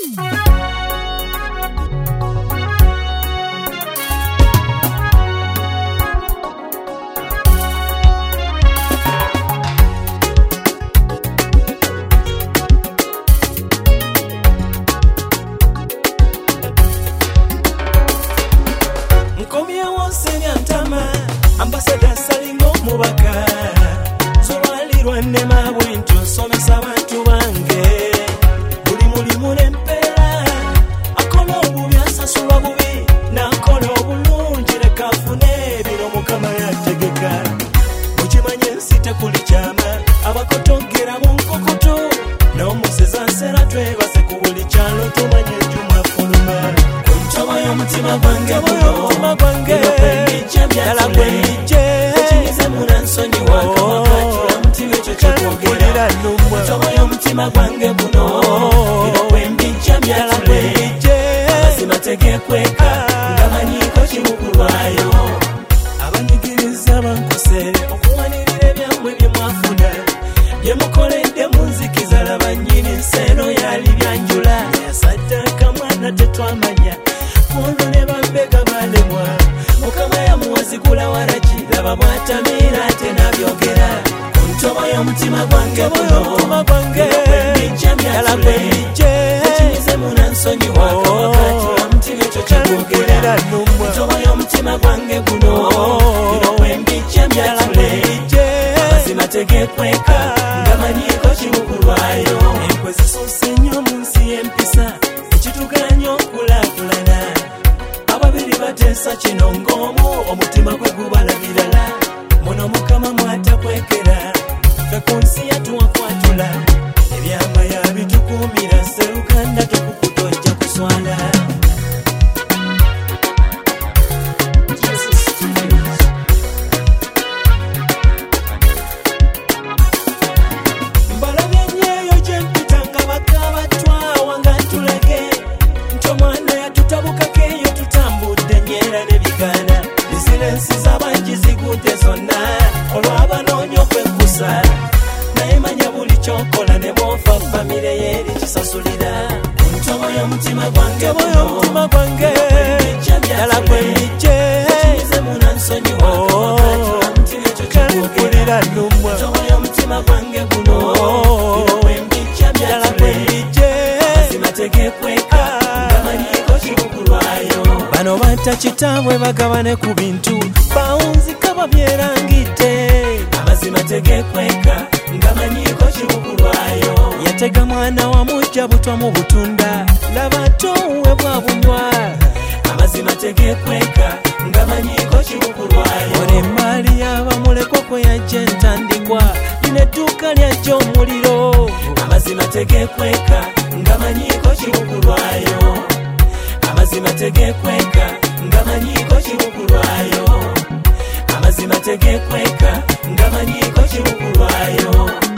Ambassador Salingo Mubaka Zolwalirwa ne mabwintu nsomesa abantu bange buli mulimu n'empeera akola obubi asasulwa bubi n'akola obulungi leka afune ebiro Mukama yategeka mukimanye ensi tekuli kyama abakotogera mu nkokoto n'omuseza nsera twebaze ku buli kyalo tumanye ejjuma fuluma ku ntobo y'omutima gwange buno Yala kwenije Echinize muna nsonyi waka wakati ya mti wecho chakwogera Mtomo y'omutima gwange guno Ino kwembincha myatule Amazima tegekweka Ngamanyiko kimukulwayo Abanyigiriza bankosere okuwanirira ebyamwe bye mwafuna bye mukoledde munzikiza laba nnyini nseno yali byanjula yasaddaka mwana tetwamanya olwo ne bambega balemwa Mukama yamuwazigula waraki laba bwatamira ate nabyogera ku ntobo y'omutima gwange buno yala kwenije ekinize muna nsonyi waka wakati ya muti nekyo kyagwogera ku ntobo y'omutima gwange guno ino kwembijja myatule amazima tegekweka ngamanyiko kimukulwayo enkwe zisuuse nnyo mu nsi y'empisa ekituganya okulaakulana ababiri bateesa kino ng'omu omutima gwe gubalabirala muno Mukama mwatakwekera fe ku nsi yatuwakwatula ebyama yabitukuumira serukanda tekukutojja kuswala mbalabye nnyo gye mpita nga bakabatwawa nga ntulage nti omwana yatutabukako eyo tutambudde nyeera n'ebigaana bizinensi z'abangi zigudde zonna olw'abanoonya okwekusa naye manya buli ky'okola ne bw'ofa famire yeeri kisasulira ku ntobo y'omutima gwange yala kwenije ekinize muna nsonyi waka wakati ya muti nekyo kyagwogera ku ntobo y'omutima gwange guno ino kwembijja myatule amazima tegekweka ngamanyiko kimukulwayo bano batta kitaabwe bagabane ku bintu bawunzika babyerangidde amazima tegekweka ngamanyiko kimukulwayo yatega mwana wamujja butwa mu butunda laba towe bwabunywa amazima tegekweka ngamanyiko kimukulwayo ole maali yabamulekwa kwe yajja entandikwa lino edduuka lyajja omuliro amazima tegekweka ngamanyiko kimukulwayo amazima tegekweka ngamanyiko kimukulwayo amazima tegekweka ngamanyiko kimukulwayo